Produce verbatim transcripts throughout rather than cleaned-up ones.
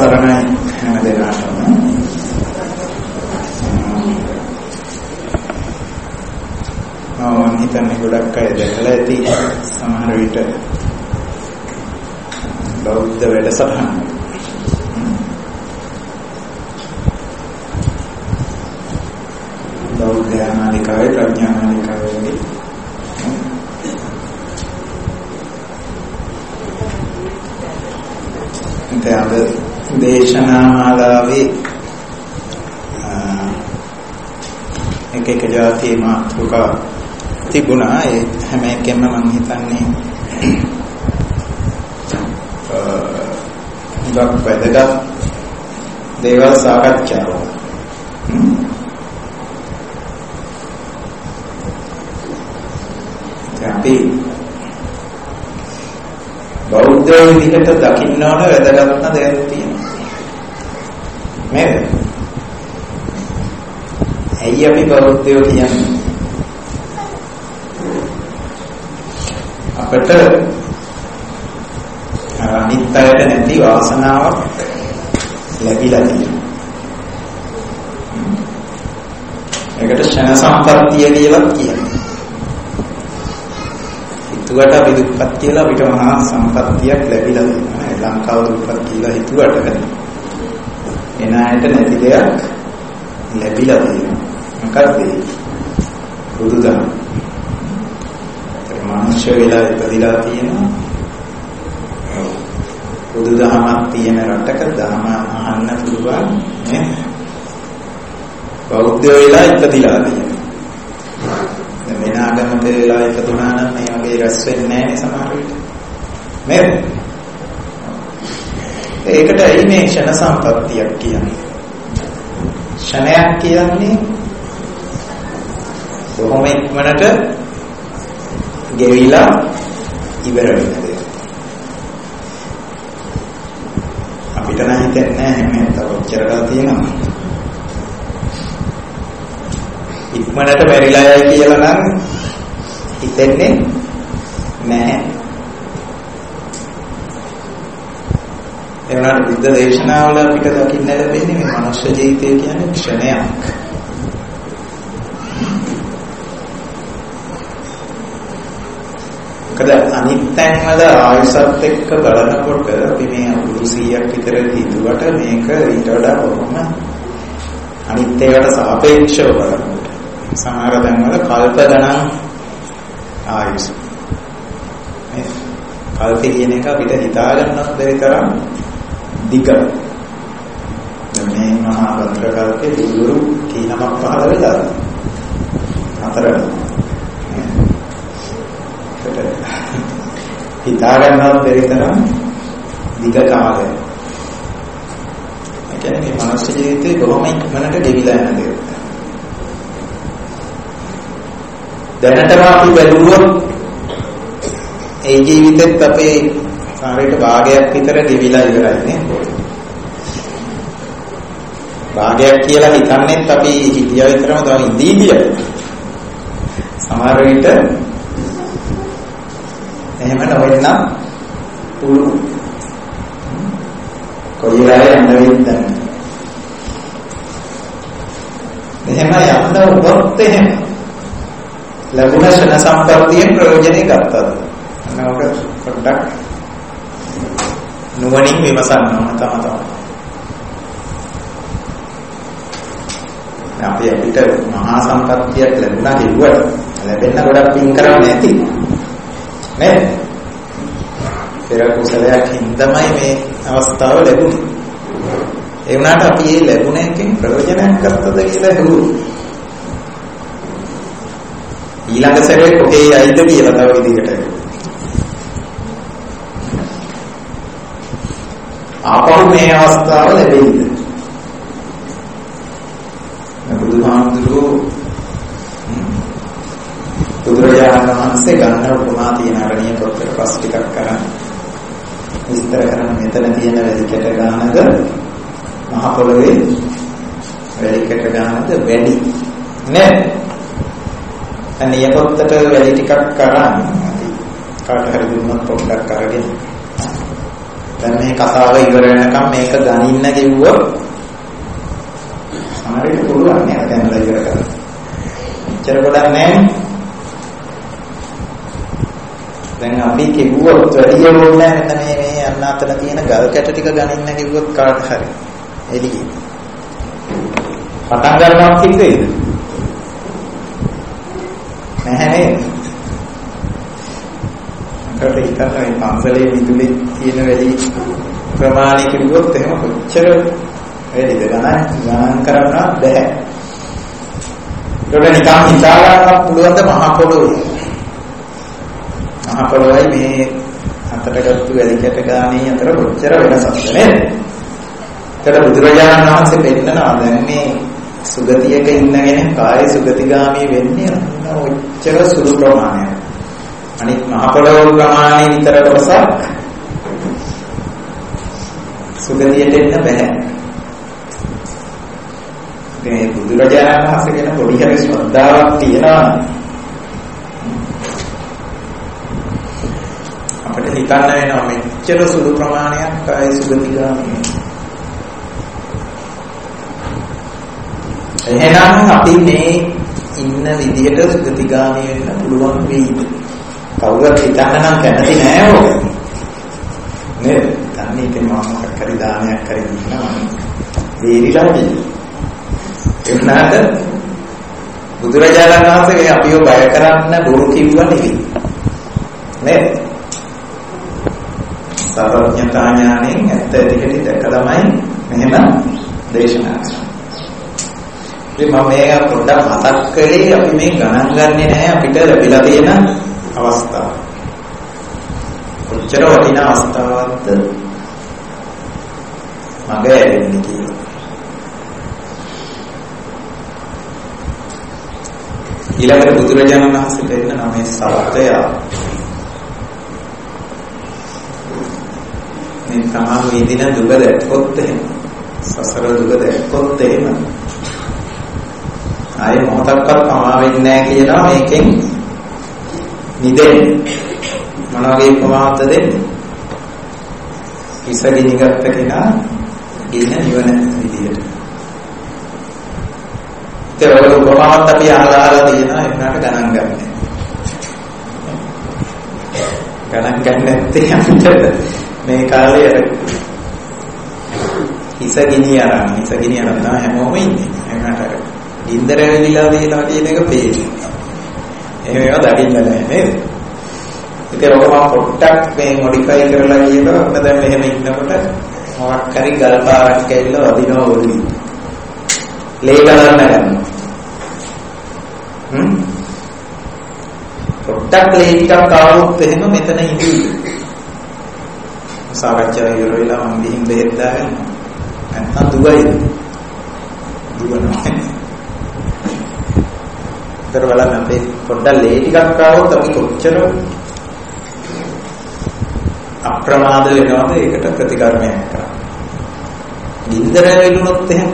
සරණයි හැම දෙනාටම. මම හිතන්නේ ගොඩක් අය දැකලා ඇති සමහර විට බෞද්ධ වැඩසටහන්. බෞද්ධ ආනාලිකාවේ ප්‍රඥා ආනාලිකාවේ වගේ. ඉතින් දේශනා මාලාවේ එක එක જાතියේ මාතෘකා තිබුණා. ඒ හැම එකෙම මම හිතන්නේ ගොඩක් වැදගත් දේවල් සාකච්ඡා වුණා. අපි බෞද්ධ විදිහට දකින්න ඕන වැදගත්ම දෙයක් තියෙනවා. නේද? ඇයි අපි බෞද්ධයෝ කියන්නේ? අපිට අනිත් අයට නැති වාසනාවක් ලැබිලා තියෙනවා. ඒකට ක්ෂණ සම්පත්තිය කියලා කියනවා. හිතුවට අපි දුක්පත් කියලා අපිට මහා සම්පත්තියක් ලැබිලා තියෙනවා. ලංකාව දුක්පත් කියලා හිතුවට එන අයට නැති දෙයක් ලැබිලා තියෙනවා. මොකක්ද ඒ? බුදුදහම. මනුෂ්‍ය වෙලා ඉපදිලා තියෙනවා. බුදුදහමක් තියෙන රටක දහම අහන්න පුළුවන් නේ? බෞද්ධ වෙලා ඉපදිලා තියෙනවා. දැන් වෙන ආගමක වෙලා ඉපදුනා නම් මේ වගේ රැස් වෙන්නේ නැහැ සමහර විට. නේද? ඒකට ඇයි මේ ක්ෂණ සම්පත්තියක් කියන්නේ? ක්ෂණයක් කියන්නේ කොහොම ඉක්මනට ගෙවිලා ඉවර වෙන දෙයක්. අපිට නම් හිතෙන්නේ නැහැ මේ තව ඔච්චරලා තියෙනවා. ඉක්මනට මැරිලා යයි කියලා නම් හිතෙන්නේ නැහැ. ඒ වුණාට බුද්ධ දේශනාවල අපිට දකින්න ලැබෙන්නේ මේ මනුෂ්‍ය ජීවිතය කියන්නේ ක්ෂණයක්. මොකද අනිත් තැන්වල ආයසත් එක්ක බලනකොට අපි මේ අවුරුදු සීයක් විතර හිතුවට මේක ඊට වඩා බොහොම අනිත් ඒවාට සාපේක්ෂව බලනකොට සමහර තැන්වල කල්ප ගණන් ආයුෂ. මේ කල්ප කියන එක අපිට හිතා ගන්නත් බැරි තරම් දිග. මේ මහා වත්‍ර කල්පේ බුදුරු කීනමක් පහළ වෙලා අතර හිතා ගන්නවත් බැරි තරම් දිග කාලයක්. ඒ කියන්නේ මේ මනුස්ස ජීවිතේ බොහොම ඉක්මනට ගෙවිලා යන දෙයක්. දැනටම අපි බැලුවොත් ඒ ජීවිතෙත් අපේ කාර්යයට භාගයක් විතර ගෙවිලා ඉවරයි නේද? භාගයක් කියලා හිතන්නේත් අපි හිතියා විතරම තව ඉඳීදිය. සමහර විට එහෙම නොවෙන්න පුළුවන්. කොයි වෙලාවෙ යන්න වෙයිද? එහෙම යන්න උනොත් එහෙම ලැබුණ ක්ෂණ සම්පත්තියෙන් ප්‍රයෝජනෙ ගත්තද? අනවක පොඩ්ඩක් නුවණින් විමසන්න ඕන තම තමන්. අපි අපිට මහා සම්පත්තියක් ලැබුණා කිව්වට ලැබෙන්න ගොඩක් පින් කරන්නේ නැති. නේද? පෙර කුසලයක් හින්දාමයි මේ අවස්ථාව ලැබුණේ. ඒ වුණාට අපි මේ ලැබුණ එකෙන් ප්‍රයෝජනයක් ගත්තද කියලා හිතුවා. ඊළඟ සැරේ කොහේ යයිද කියලා තව විදිහකට. ආපහු මේ අවස්ථාව ලැබෙයිද? බුදුහාමුදුරුවෝ බුදුරජාණන් වහන්සේ ගන්න උපමා තියෙන අරණිය පොතේ පස් ටිකක් කරන් විස්තර කරන මෙතන තියෙන වැලිකට ගානද මහ පොළවේ වැලිකට ගානද වැඩි නේද? අනිය පොතට වැලි ටිකක් කරන් කාට හරි දුන්නොත් පොඩ්ඩක් අරගෙන දැන් මේ කතාව ඉවර වෙනකම් මේක ගනින්න කිව්වොත් සමහරවිට පුළුවන් නේද දැන් ඉවර කරන්න. එච්චර ගොඩක් නැහැ. දැන් අපි කිව්වොත් වැඩි ඕනේ මෙන්න මේ මේ අන්න අතන තියෙන ගල් කැට ටික ගනින්න කිව්වොත් කාට හරි එළියි. පටන් ගන්නවත් කිව්වේද? නැහැ නේද? අපිට හිතන්න මේ පන්සලේ විදුලි තියෙන වැඩි ප්‍රමාණය කිව්වොත් එහෙම කොච්චර වැඩිද ගණන් ගණන් කරන්න බැහැ. ඒකට නිකන් හිතා ගන්නත් පුළුවන් ද මහ පොළොවේ. මහ පොළොවයි මේ අතට ගත්තු වැඩි කැට ගානේ අතර කොච්චර වෙනසක්ද නේද? ඒකට බුදුරජාණන් වහන්සේ පෙන්නනවා දැන් මේ සුගතියක ඉන්නගෙන කාය සුගතිගාමී වෙන්නේ ඔච්චර සුළු ප්‍රමාණයක්. අනිත් මහ පොළොව ප්‍රමාණය විතර කොටසක් සුගතියට එන්න බෑ. මේ බුදුරජාණන් වහන්සේ කියන පොඩි හරි ශ්‍රද්ධාවක් තියනවා අපිට හිතන්න වෙනවා මෙච්චර සුළු ප්‍රමාණයක් කාය සුගතිගාමී. එහෙනම් අපි මේ ඉන්න විදියට සුගතිගාමී වෙන්න පුළුවන් වෙයිද? කවුරුත් හිතන්න නම් කැමති නෑ ඕක. නේද? තන්නේ ඉතින් මම මොකක් හරි දානයක් කරගෙන ඉන්නවා. වේරිලා ගිහින්. ඒ වුණාට බුදුරජාණන් වහන්සේ අපිව බය කරන්න බොරු කිව්වා නෙවෙයි. නේද? සර්වඥතා ඥාණයෙන් ඇත්ත ඇතිකටි දැක තමයි මෙහෙම දේශනා කරන්නේ. ඉතින් මම මේක පොඩ්ඩක් මතක් කළේ අපි මේ ගණන් ගන්නෙ නැහැ අපිට ලැබිලා තියෙන අවස්ථාව. කොච්චර වටිනා අවස්ථාවක්ද මගේ ඇරෙන්නේ කියලා. ඊළඟට බුදුරජාණන් වහන්සේ දෙන්න මේ සත්‍යය මේ තමන් විඳින දුක දැක්කොත් එහෙම සසර දුක දැක්කොත් එහෙම ආයේ මොහොතක්වත් පමා වෙන්නේ නැහැ කියනවා මේකෙන් නිදෙන්න. මොන වගේ උපමාවක්ද දෙන්නේ? ඉස්සගිනි ගත්ත කෙනා ඉන්න නිවන විදියට. ඒ වගේ උපමාවක් අපි අහලා අහලා තියෙනවා ඒකට ගණන් ගන්න. ගණන් ගන්න නැත්තේ අපිට මේ කාලේ අර ඉස්සගිනි අරන් ඉස්සගිනි අරන් තමයි හැමෝම ඉන්නේ. ඒකට අර ඉන්දර වෙලිලා තියෙනවා කියන එක පේන්නේ. එහෙම ඒවා දකින්න නැහැ නේද? ඒක රෝගම පොට්ටක් මේ මොඩිෆයි කරලා කියනවා මොකද දැන් මෙහෙම ඉන්නකොට මොකක් හරි ගල් පාරක් කැවිලා වදිනවා ඔළුවේ. ලේ ගලන්න ගන්නවා. හ්ම්. පොට්ටක් ලේ ටිකක් ආවොත් එහෙම මෙතන ඉඳී. සාකච්ඡා ඉවර වෙලා මම ගිහින් බෙහෙත් දාගන්නවා. නැත්තම් දුවයිද? දුවනවා. තර බලන්න අපේ පොඩ්ඩක් ලේ ටිකක් ආවොත් අපි කොච්චර අප්‍රමාද වෙනවද ඒකට ප්‍රතිකර්මයක් කරා. නින්දර වෙලුනොත් එහෙම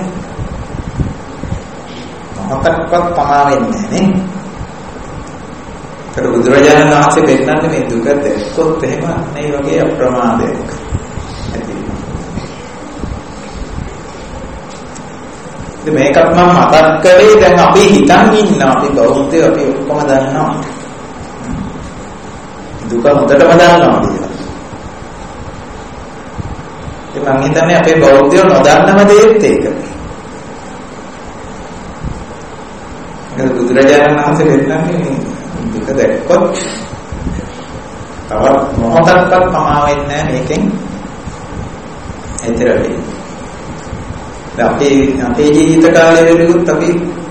මොහොතක්වත් පමා වෙන්නේ නැහැ නේ. ඒතර බුදුරජාණන් වහන්සේ පෙන්නන්නේ මේ දුක දැක්කොත් එහෙම මේ වගේ අප්‍රමාදයක් ඇති වෙනවා. මේකත් මම මතක් කරේ දැන් අපි හිතන් ඉන්නවා අපි බෞද්ධයෝ අපි ඔක්කොම දන්නවා දුක හොඳටම දන්නවා කියලා. ඒ මං හිතන්නේ අපේ බෞද්ධයෝ නොදන්නම දෙයක් ඒක. ඒක බුදුරජාණන් වහන්සේ දෙන්නන්නේ දුක දැක්කොත් තවත් මොහොතක්වත් පමා වෙන්නේ නැහැ මේකෙන් ඇතර වෙයි. අපේ අපේ ජීවිත කාලය වෙලුත් අපි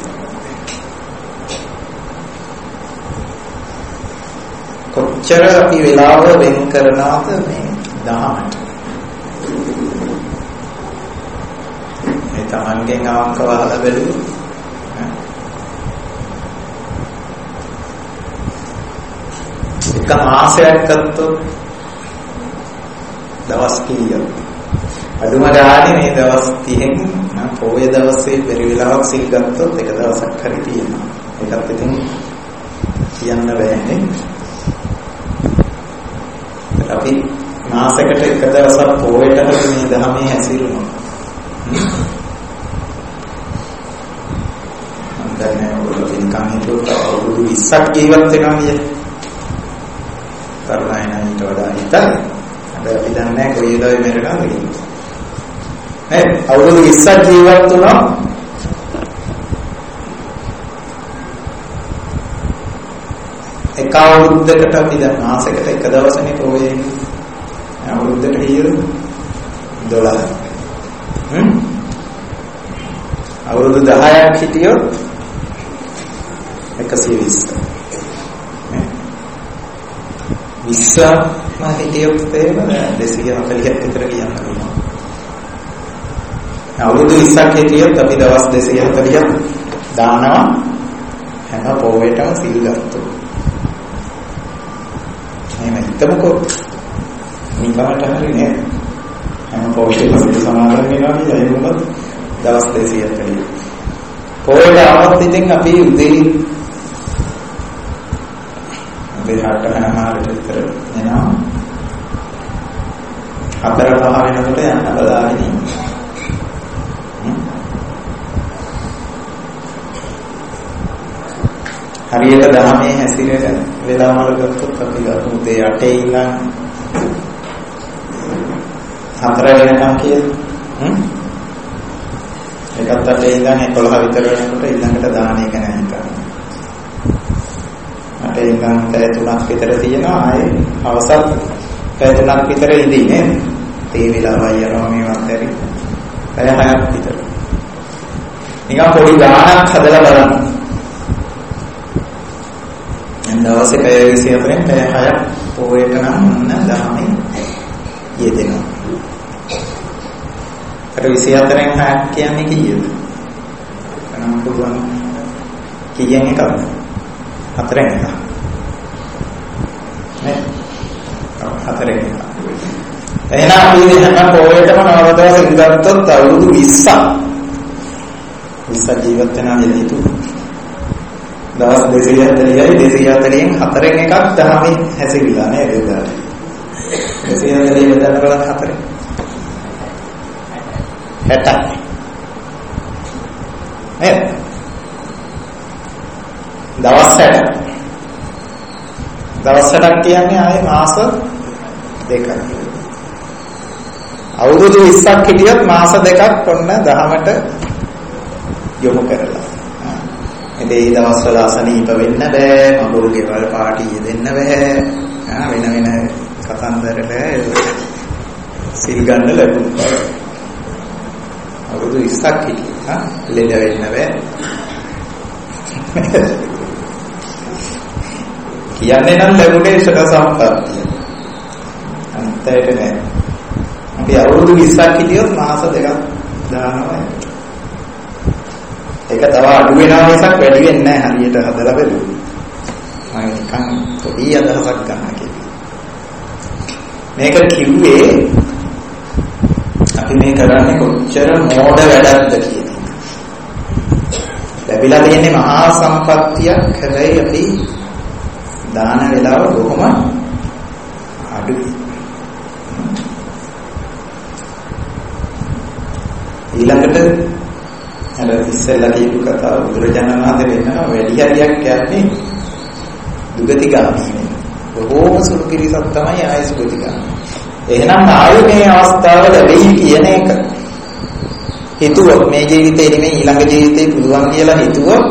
කොච්චර අපි වෙලාව වෙන් කරනවද මේ දහමට. මේ Tamanගෙන් අවංකව අහලා බැලුවොත් එක මාසයක් ගත්තොත් දවස් කීයක් අදුම ගානේ මේ දවස් තිහෙන් නම් පොයේ දවසේ පරි වෙලාවක් සිල් ගත්තොත් එක දවසක් හරි තියෙනවා. ඒකත් ඉතින් කියන්න බෑනේ. අපි මාසයකට එක දවසක් පොයට හරි මේ ධර්මයේ හැසිරුණා. මම දන්නේ ඔයගොල්ලෝ පින්කම් හිතුවොත් අවුරුදු විස්සක් ජීවත් වෙනවා නේද? කරුණායි ඊට වඩා හිතන්න. හැබැයි අපි දන්නේ නැහැ කොයි වෙලාවෙ මැරෙනවද කියලා. නේ අවුරුදු විස්සක් ජීවත් වුණා. එක අවුරුද්දකට අපි දැන් මාසයකට එක දවසනේ පොයේ. අවුරුද්දට කීයද? දොළහ. හ්ම් අවුරුදු දහයක් හිටියොත් එකසිය විස්ස. විස්ස මා හිටියොත් තේම දෙසිය හතලිහක් විතර කියන්න පුළුවන්. අවුරුදු විස්සක් හිටියොත් අපි දවස් දෙසිය හතලිහක් දානවා හැම පොයටම සීල් ගත්තොත්. එහෙම හිතමුකෝ නිකමට හරි නේද? හැම පොයටම සීල් සමාදන් වෙනවා කියන්නේ ඒ මොකද? දවස් දෙසිය හතලිහ. පොයට આવත් ඉතින් අපි උදේ දෙහාට හමාරට විතර එනවා. හතර පහ වෙනකොට යන්න බලාගෙන ඉන්නවා. හරියට දහමේ හැසිරෙන වෙලාවල ගත්තොත් අපි ගමු උදේ අටේ ඉඳන් හතර වෙනකම් කියලා. හ්ම් එකත් අටේ ඉඳන් එකොළහ විතර වෙනකොට ඊළඟට දාහනේ ගැන හිතන්න. අටේ ඉඳන් පැය තුනක් විතර තියෙනවා. ආයේ අවසත් පැය තුනක් විතර ඉඳී නේද? ඒ වෙලාවයි යනවා මේවත් ඇරි. පැය හයක් විතර. නිකන් පොඩි ගානක් හදලා බලන්න. දවසේ පැය විසි හතරෙන් පැය හයක් පොයට නම් මොන දහමේ යෙදෙනවා. අර විසි හතරෙන් හයක් කියන්නේ කීයද? ගණන් පුළුවන් කීයෙන් එකක්ද? හතරෙන් එකක්. නේ? හතරෙන් එකක්. එහෙනම් අපි හැම පොයටම නව දවස් ඉඳගත්තොත් අවුරුදු විස්සක්. විස්සක් ජීවත් වෙනා නේද හිතුවා? දවස් දෙසිය හතලිහයි දෙසිය හතලිහෙන් හතරෙන් එකක් දහමේ හැසිරিলা නේද එදාට. දෙසිය හතලිහ බෙදන්න බලන්න හතරෙන්. හැටයි. නේද? දවස් හැට. දවස් හැටක් කියන්නේ ආයේ මාස දෙකක්. අවුරුදු විස්සක් හිටියොත් මාස දෙකක් ඔන්න දහමට යොමු කරලා. මේ දවස්වල අසනීප වෙන්න බෑ, මගුල් ගෙවල් පාටි දෙන්න බෑ. ආ වෙන වෙන කතන්දර බෑ. සිල් ගන්න ලැබුණා. අවුරුදු විස්සක් හිටියා. ලෙඩ වෙන්න බෑ. කියන්නේ නම් ලැබුණේ සක සම්පත්තිය. අන්තයට නෑ. අපි අවුරුදු විස්සක් හිටියොත් මාස දෙකක් දානවා. ඒක තව අඩු වෙනවා මිසක් වැඩි වෙන්නේ නැහැ හරියට හදලා බලුවොත්. මම නිකන් පොඩි අදහසක් ගන්න කියලා. මේක කිව්වේ අපි මේ කරන්නේ කොච්චර මෝඩ වැඩක්ද කියන එක. ලැබිලා තියෙන්නේ මහා සම්පත්තියක්. හැබැයි අපි දාන වේලාව බොහොම අඩුයි. ඊළඟට අර ඉස්සෙල්ලා කියපු කතාව බුදුරජාණන් වහන්සේ වෙන්නවා වැඩි හරියක් කියන්නේ දුගතිගාමී වෙන. බොහෝම සුළු පිරිසක් තමයි ආයෙ සුගතිගාමී. එහෙනම් ආයෙ මේ අවස්ථාව ලැබෙයි කියන එක හිතුවොත් මේ ජීවිතේ නෙමෙයි ඊළඟ ජීවිතේ පුළුවන් කියලා හිතුවොත්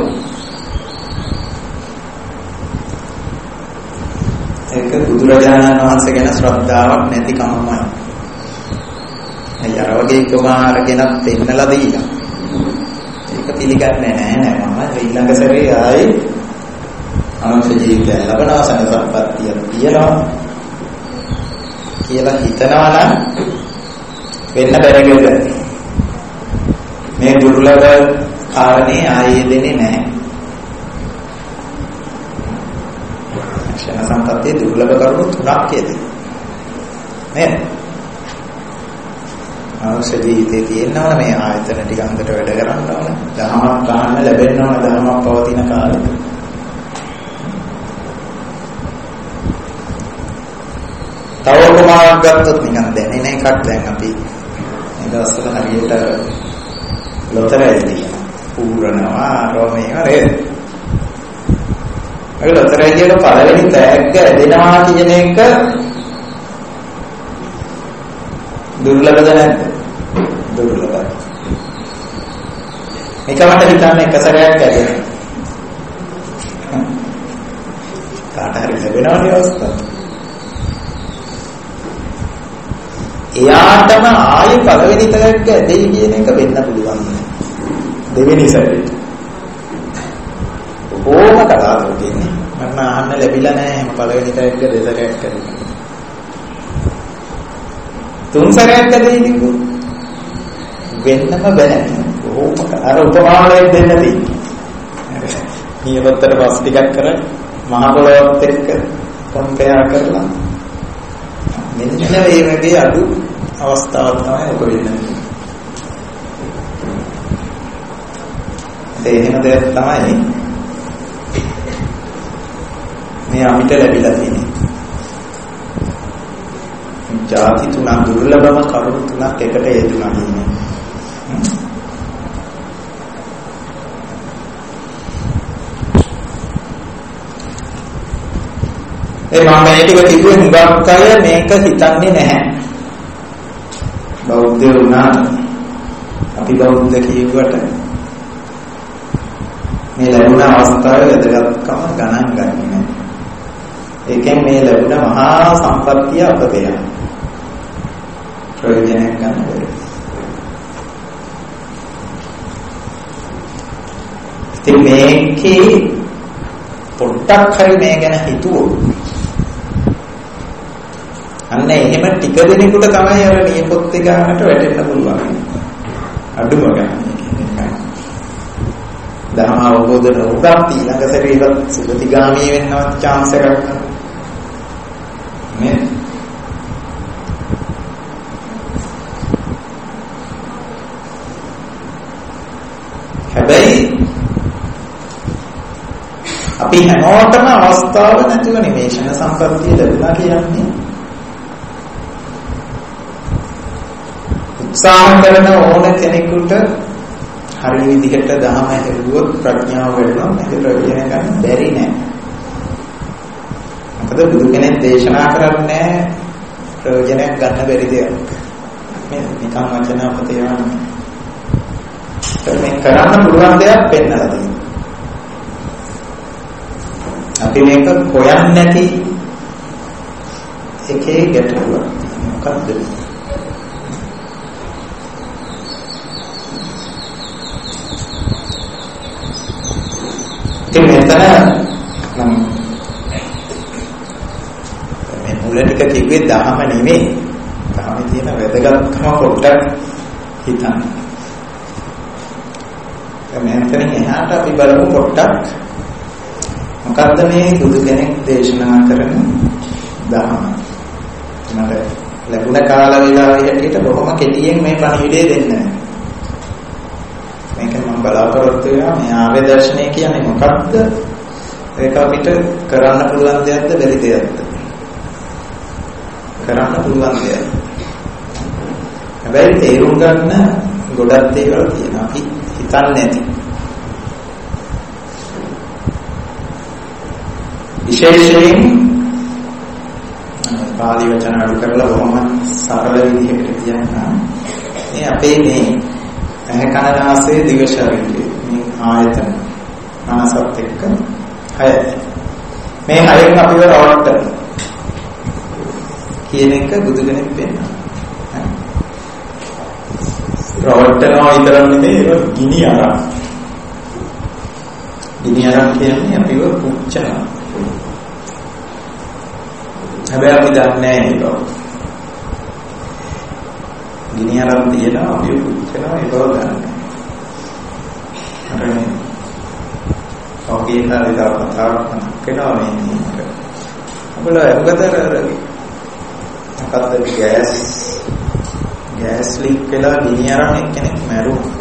ඒක බුදුරජාණන් වහන්සේ ගැන ශ්‍රද්ධාවක් නැති කමමයි. අර වගේ කුමාරගෙනත් දෙන්නලා දීලා ඒක පිළිගන්නේ නැහැ නෑ මම ඊළඟ සැරේ ආයේ අනුන්ගේ ජීවිතය ලබනවා සන සම්පත්තිය තියනවා කියලා හිතනවා නම් වෙන්න බැරිද මේ දුර්ලභ කාරණේ ආයේ දෙන්නේ නැහැ. ක්ෂණ සම්පත්තිය දුර්ලභ කරුණු තුනක් කියදේ නේද? අවශ්‍ය ජීවිතේ තියෙනවා මේ ආයතන ටික හොඳට වැඩ කරන්න ඕන. දහමක් ගන්න ලැබෙන්න ඕන දහමක් පවතින කාලෙක. තව උපමාවක් ගත්තොත් නිකන් දැනෙන එකක් දැන් අපි මේ දවස්වල හරියට ලොතරැයි පූර්ණවා රෝමේවා රේ. ඒ ලොතරැයියේ පළවෙනි තෑග්ග ඇදෙනවා කියන එක දුර්ලභද නැද්ද? දුර්ලභයි. එකකට හිතන්න එක සැරයක් ඇදෙනවා. කාට හරි ලැබෙනවනේ අවස්ථාව. එයාටම ආයෙ පළවෙනි තැනක ඇදෙයි කියන එක වෙන්න පුළුවන්. දෙවෙනි සැරේට. ඕම කතාවක් තියෙන්නේ. මම අහන්න ලැබිලා නැහැ එහෙම පළවෙනි තැනක දෙසරයක් ඇදෙන්න. තුන් සැරයක් ඇදෙයි කිව්වොත් වෙන්නම බෑ. ඕම අර උපමාවලෙන් දෙන්න තියෙන්නේ. නියමතර පස් ටිකක් කරලා මහ පොළොවත් එක්ක කම්පෙයාර් කරලා මෙන්න මේ වගේ අඩු අවස්ථාවක් තමයි ඔබ වෙන්නේ. ඒ එහෙම දෙයක් තමයි මේ අපිට ලැබිලා තියෙන්නේ. ජාති තුනක් දුර්ලභම කරුණු තුනක් එකට යෙදුණා කියන්නේ. ඒ මම මේ ටික කිව්වේ හුඟක් අය මේක හිතන්නේ නැහැ. බෞද්ධ වුණා අපි බෞද්ධ කියුවට මේ ලැබුණ අවස්ථාවේ වැදගත්කම ගණන් ගන්නේ නැහැ. ඒකෙන් මේ ලැබුණ මහා සම්පත්තිය අපතේ යන ප්‍රයෝජනයක් ගන්න බැහැ. ඉතින් මේකේ පොඩ්ඩක් හරි මේ ගැන හිතුවොත් අන්න එහෙම ටික දෙනෙකුට තමයි අර නියපොත් එක ගන්නට වැටෙන්න පුළුවන්. අඩුම ගන්න. දහම අවබෝධ නොවුනත් ඊළඟ සැරේ සුගතිගාමී වෙන්නවත් chance එකක් නේ. හැබැයි අපි හැමෝටම අවස්ථාව නැතිව නිමේෂණ සම්පත්තිය ලැබුණා කියන්නේ උත්සාහ කරන ඕන කෙනෙකුට හරි විදිහට දහම හැරුවොත් ප්‍රඥාව වැඩෙනවා. මේක ප්‍රයෝජන ගන්න බැරි නෑ. මොකද බුදු කෙනෙක් දේශනා කරන්නේ ප්‍රයෝජනයක් ගන්න බැරි දෙයක්. මේ නිකම් වචන අපතේ යන්නේ. මේ කරන්න පුළුවන් දෙයක් පෙන්නලා දෙනවා. අපි මේක හොයන්නේ නැති එකේ ගැටලුව මොකක්ද? ඉතින් මෙතන නම් මේ මුල ටික කිව්වේ දහම නෙමෙයි. දහමේ තියෙන වැදගත්කම පොඩ්ඩක් හිතන්න. මෙතනින් එහාට අපි බලමු පොඩ්ඩක් මොකද්ද මේ බුදු කෙනෙක් දේශනා කරන දහම. මට ලැබුණ කාල වේලාවේ හැටියට බොහොම කෙටියෙන් මේ පණිවිඩය දෙන්න. මේක මම බලාපොරොත්තු වෙනවා මේ ආර්ය දර්ශනය කියන්නේ මොකක්ද? ඒක අපිට කරන්න පුළුවන් දෙයක්ද බැරි දෙයක්ද? කරන්න පුළුවන් දෙයක්. හැබැයි තේරුම් ගන්න ගොඩක් දේවල් තියෙනවා. අපි හිතන්නේ නැති. විශේෂයෙන් පාලි වචන අඩු කරලා බොහොම සරල විදිහකට කියනවා. මේ අපේ මේ ඇහැ කන නාසය දිව ශරීරය මේ ආයතන මනසත් එක්ක හය මේ හයෙන් අපිව රවට්ටන කියන එක බුදු කෙනෙක් පෙන්නනවා. රවට්ටනවා විතරක් නෙමෙයි ඒක ගිනි අරන්. ගිනි අරන් කියන්නේ අපිව පුච්චනවා. හැබැයි අපි දන්නේ නැහැ ඒක. ගිනි අරන් තියනවා අපිව පුච්චනවා ඒක ගන්න. අර මේ ඔගේ කාලේ තව කතාවක් කරනවා මේ. අපල උගතර මොකද්ද ගෑස් ගෑස් ලීක් වෙලා ගිනි අරන් එක්කෙනෙක් මැරුණා.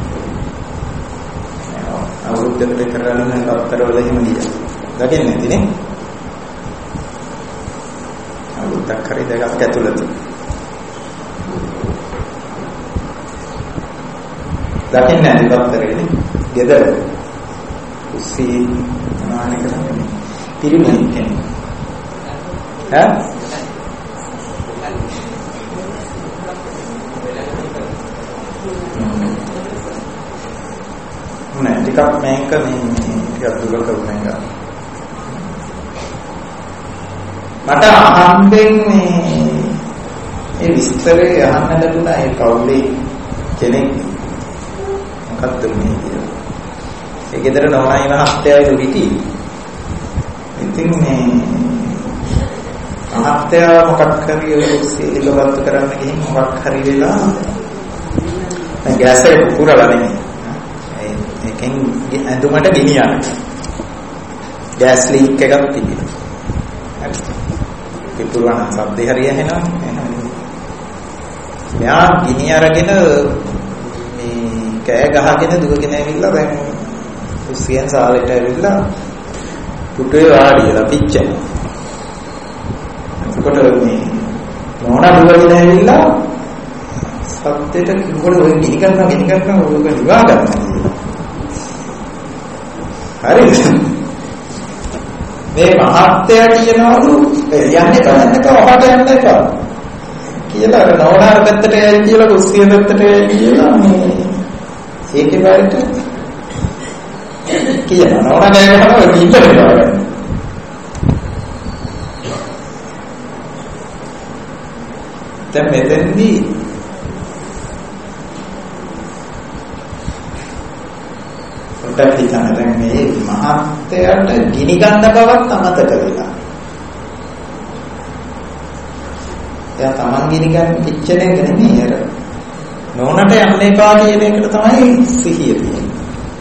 අවුරුද්දකට කරලා නම් කතරවල එහෙම ගියා. දකින්නේ නැතිනේ. අවුරුද්දක් එකක් හරි දෙකක් ඇතුළත. දකින්නේ නැහැ ඉවත්තරේනේ. ගෙදර. කුස්සිය නාන කරන්නේ. පිරිමි කෙනෙක්. ඈ? නෑ ටිකක් මේක මේ ටිකක් දුර කරුණා. මට අහම්බෙන් මේ ඒ විස්තරේ අහන්න ලැබුණා ඒ කවුලේ කෙනෙක් මොකක්ද මේ කියලා. ඒ ගෙදර නෝනායි මහත්තයයි හිටි. ඉතින් මේ මහත්තයා මොකක් හරි සීලවත් කරන්න ගිහින් මොකක් හරි වෙලා දැන් ගෑස් එක පුරලා නෙමෙයි. ඒකෙන් ඇඳුමට ගෙනියන්න. ගෑස් ලීක් එකක් තිබිලා. හරි. පුරවන සද්දේ හරිය ඇහෙනවා. මෙයා ගිනි අරගෙන මේ කෑ ගහගෙන දුවගෙන ඇවිල්ලා දැන් කුස්සියෙන් සාලෙට ඇවිල්ලා පුටුවේ වාඩිලා පිච්චෙනවා. එතකොට මේ නෝනා දුවගෙන ඇවිල්ලා සද්දෙට කිව්වල ඔය ගිනි ගන්නවා ගිනි ගන්නවා ඔය නිවා ගන්නවා. හරිද? මේ මහත්තයා කියනවලු යන්නේ බලන්නක ඔහාට යන්න එපා. කියලා අර නෝනාර පැත්තට යයි කියලා කුස්සිය පැත්තට යයි කියලා මේ ඒකේ බාරට කියනවා නෝනා ගෑනවා ඉන්නද බලන්න. දැන් මෙතෙන්දී පොඩ්ඩක් හිතන්න දැන් මේ මහත්තයාට ගිනි ගන්න බවක් අමතක වෙලා. එයා තමන් ගිනි ගන්න පිච්චෙන එක නෙමෙයි අර නෝනට යන්න එපා කියන එකට තමයි සිහිය තියෙන්නේ.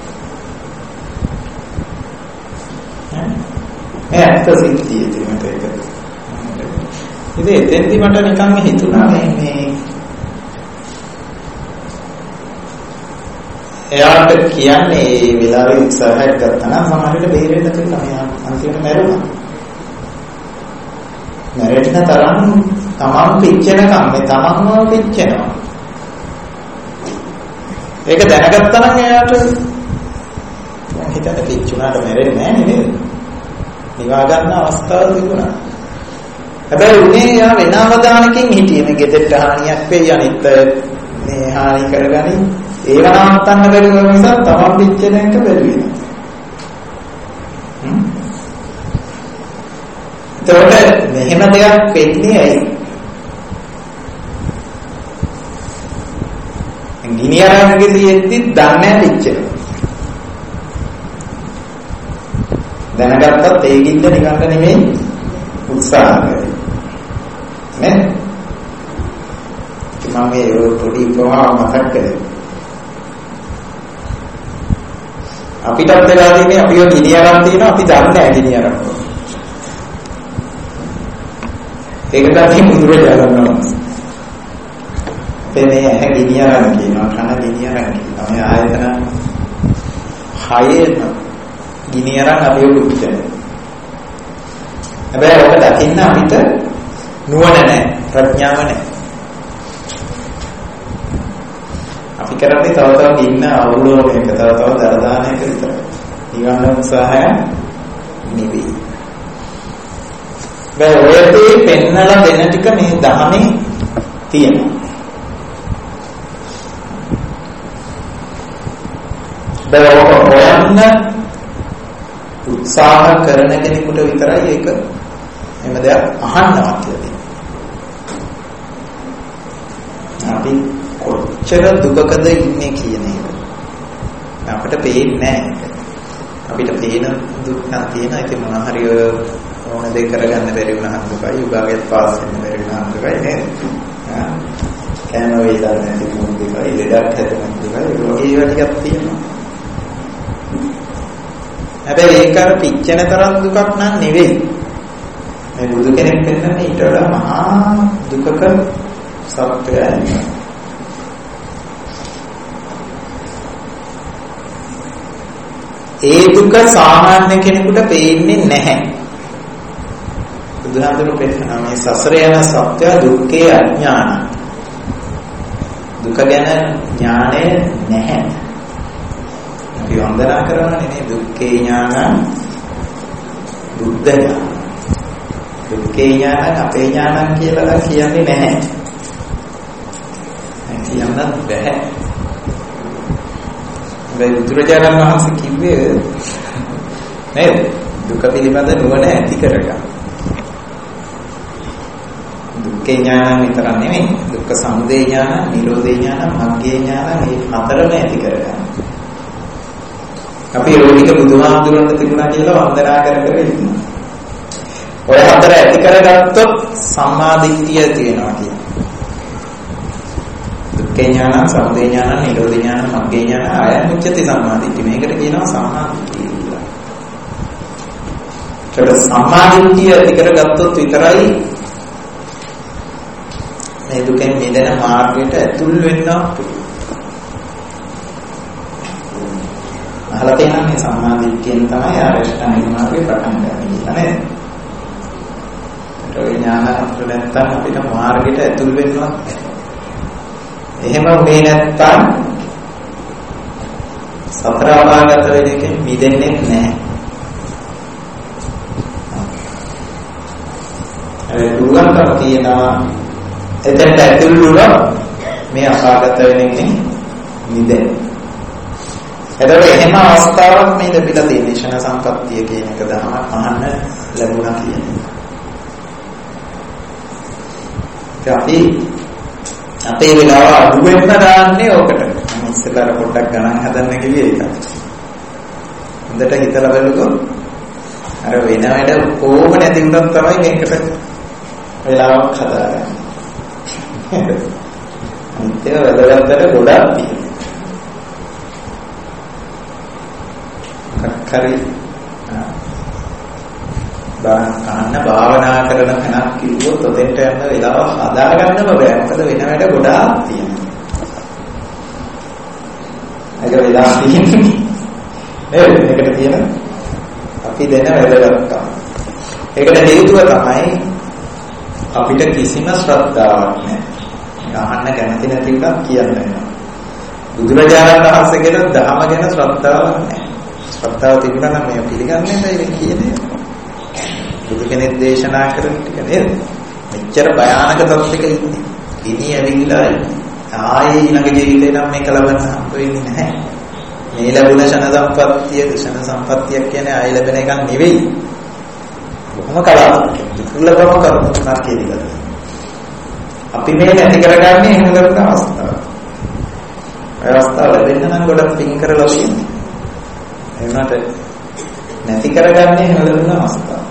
ඈ ඇත්ත සිද්ධිය තියෙනට ඒක. ඉතින් එතෙන්දි මට නිකන් හිතුණා මේ මේ එයාට කියන්නේ මේ වෙලාවේ උත්සාහයක් ගත්තා නම් සමහරවිට බේරෙන්න තියෙනවා. මෙයා අන්තිමට මැරුණා. මැරෙන්න තරම් තමන් පිච්චෙනකම් මේ තමන්ම පිච්චෙනවා. ඒක දැනගත්තා නම් එයාට හිතට පිච්චුණාට මැරෙන්නේ නැහැ නේද? නිවා ගන්න අවස්ථාව තිබුණා. හැබැයි උනේ යා වෙන අවධානකින් හිටියේ මේ ගෙදරට හානියක් වෙයි අනිත් මේ හානි කරගනි ඒව නවත්තන්න බැරි වුණ නිසා තමන් පිච්චෙන එක බැරි වෙනවා. හ්ම්. ඒතකොට මෙහෙම දෙයක් වෙන්නේ ඇයි? ගිනි අරන්ගේ තියෙද්දි දන්නේ පිච්චෙනවා. දැනගත්තත් ඒ ගින්න නිකන් නෙමෙයි උත්සාහ කරේ. නේ? මම මේ පොඩි ප්‍රවාහ මතක් කරේ. අපිටත් වෙලා තියෙන්නේ අපිව ගිනි අරන් තියෙනවා අපි දන්නේ නැහැ ගිනි අරන්. ඒක තමයි මුදුරේ යනවා. මේ ඇහැ ගිනි අරන් කියනවා කන ගිනි අරන් කියනවා. මේ ආයතන හයේම ගිනි අරන් අපිව පුච්චනවා. හැබැයි ඔක දකින්න අපිට නුවණ නැහැ ප්‍රඥාව නැහැ. අපි කරන්නේ තව තව ගින්න අවුලෝ මේක තව තව දරදාන එක විතරයි. නිවන උත්සාහය නෙවෙයි. මේ ඔයදී පෙන්නලා දෙන ටික මේ දහමේ තියෙනවා. බරවක හොයන්න උත්සාහ කරන කෙනෙකුට විතරයි ඒක එම දෙයක් අහන්නවත් තියෙන්නේ. අපි කොච්චර දුකකද ඉන්නේ කියන එක අපිට පේන්නේ නැහැ. අපිට පේන දුක් නම් තියෙන ඒක මොන හරි ඕන දෙයක් කරගන්න බැරි වුණාම දුකයි, විභාගයට පාස් වෙන්න බැරි වුණාම දුකයි නේද? ආ කෑම වේදනා නැති මොන දුකයි, ලෙඩක් හැදෙන දුකයි, ඒ වගේ ටිකක් තියෙනවා. හැබැයි ඒක අර පිච්චෙන තරම් දුකක් නන් නෙවෙයි. මේ බුදු කෙනෙක් වෙනන්නේ ඊට වඩා මහා දුකක සත්‍යයයි. ඒ දුක සාමාන්‍ය කෙනෙකුට පේන්නේ නැහැ. බුදුහාමුදුරුවෝ පෙන්නනවා මේ සසර යන සත්‍ය දුක්ඛේ අඥාන. දුක ගැන ඥානය නැහැ. අපි වන්දනා කරනනේ නේ දුක්ඛේ ඥාන බුද්ධ ඥාන. දුක්ඛේ ඥාන අපේ ඥාන කියලා කියන්නේ නැහැ. කියන්නත් බැහැ. මේ බුදුරජාණන් වහන්සේ කිව්වේ නේද? දුක පිළිබඳ නුවණ ඇති කරගන්න. දුක්ඛේ ඥාන විතර නෙමෙයි. දුක්ඛ සමුදය ඥාන, නිරෝධේ ඥාන, මග්ගේ ඥාන මේ හතරම ඇති කරගන්න. අපි රෝගික බුදුහාමුදුරන්ට තිබුණා කියලා වන්දනා කර කර ඉන්නවා. ඔය හතර ඇති කරගත්තොත් සම්මා දිට්ඨිය තියෙනවා කියන්නේ. දුක්ඛේ ඥාන, සමුදය ඥාන, නිරෝධ ඥාන, මග්ගේ ඥාන, ආයන් උච්චති සම්මා දිට්ඨිය. මේකට කියනවා සම්මා දිට්ඨිය කියලා. ඒකට සම්මා දිට්ඨිය ඇති කරගත්තොත් විතරයි මේ දුකෙන් මිදෙන මාර්ගයට ඇතුල් වෙන්න පුළුවන්. අහලා තියෙනවා මේ සම්මා දිට්ඨියෙන් තමයි ආරෂ්ඨානික මාර්ගේ පටන් ගන්න කියලා නේද? ඒ ඥාන අතර නැත්තම් අපිට මාර්ගයට ඇතුල් වෙන්නවත් බැහැ. එහෙම මේ නැත්තම් සතර අපාගත වෙන එකෙන් මිදෙන්නේ නැහැ. ඒ දුර්ගන්ධම තියෙනවා. එතෙන්ට ඇතුල් වුණොත් මේ අපාගත වෙන එකෙන් මිදෙන්න. එතකොට එහෙම අවස්ථාවක් මේ ලැබිලා තියෙන ෂණ සම්පත්තිය කියන එක දහම අහන්න ලැබුණා කියන්නේ. අපි අපේ වෙලාව අඩු වෙන්න දාන්නේ ඕකට. මම ඉස්සෙල්ලා පොඩ්ඩක් ගණන් හදන්න කිව්වේ ඒක. හොඳට හිතලා බලුවොත් අර වෙන වැඩ කොහොම නැති වුණත් තමයි මේකට වෙලාවක් හදාගන්නේ. අනිත් ඒවා වැදගත්කට ගොඩක් තියෙනවා. කරි බාහන කන්න භාවනා කරන කෙනෙක් කිව්වොත් ඔතෙන්ට යන්න වෙලාව හදාගන්නම බෑ. මොකද වෙන වැඩ ගොඩාක් තියෙනවා. ඒක වෙලාව තියෙන්නේ. නේද? මේකට තියෙන අපි දෙන වැදගත්කම. ඒකට හේතුව තමයි අපිට කිසිම ශ්‍රද්ධාවක් නැහැ. අහන්න කැමති නැති එකක් කියන්න වෙනවා. බුදුරජාණන් වහන්සේගේ ධර්ම ගැන ශ්‍රද්ධාවක් නැහැ. ශ්‍රද්ධාව තිබුණා නම් මේ පිළිගන්නේ නැහැ කියන්නේ. බුදු කෙනෙක් දේශනා කරන ටික නේද? මෙච්චර භයානක තත්ත්වයක ඉන්නේ. ඉනි ඇවිල්ලා ආයේ ඊළඟ ජීවිතේ නම් මේක ලබන්න හම්බ වෙන්නේ නැහැ. මේ ලැබුණ ෂණ සම්පත්තිය, ෂණ සම්පත්තිය කියන්නේ ආයේ ලැබෙන එකක් නෙවෙයි. බොහොම කලාත්මක දුර්ලභම කරුණක් කියලා. අපි මේ නැති කරගන්නේ එහෙම කරන අවස්ථාව. ඒ අවස්ථාව ලැබෙන්න නම් ගොඩක් පින් කරලා තියෙනවා. ඒ වුණාට නැති කරගන්නේ එහෙම ලැබුණ අවස්ථාව.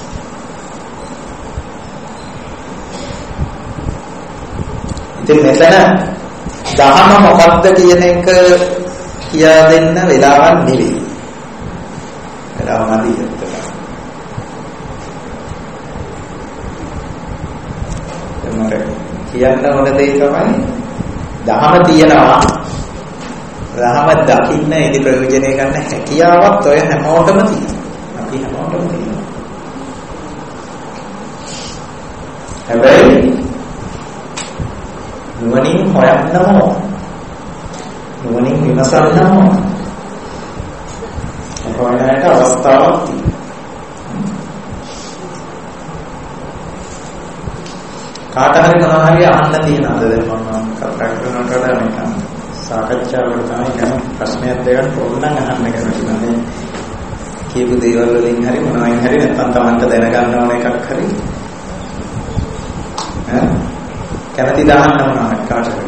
ඉතින් මෙතන දහම මොකක්ද කියන එක කියා දෙන්න වෙලාවක් නෙවෙයි. වෙලාව නැති හිටලා. එමර කියන්න ඕන දේ තමයි දහම තියෙනවා. දහම දකින්න ඉදි ප්‍රයෝජනය ගන්න හැකියාවත් ඔය හැමෝටම තියෙනවා. අපි හැමෝටම තියෙනවා. හැබැයි නුවණින් හොයන්නම නුවණින් විමසන්නම හොයන්නට අවස්ථාවක් තියෙනවා. කාට හරි මොනවා හරි අහන්න තියෙනවද දැන් මම කතා කරනකොට නිකන් සාකච්ඡාවකට තමයි යන ප්‍රශ්නයක් දෙකක් ඕනනම් අහන්න කැමතියි. මම කියපු දේවල් වලින් හරි මොනවායින් හරි නැත්නම් Tamanට දැනගන්න ඕන එකක් හරි ඈ කැමති දාන්න මොනවා කාට හරි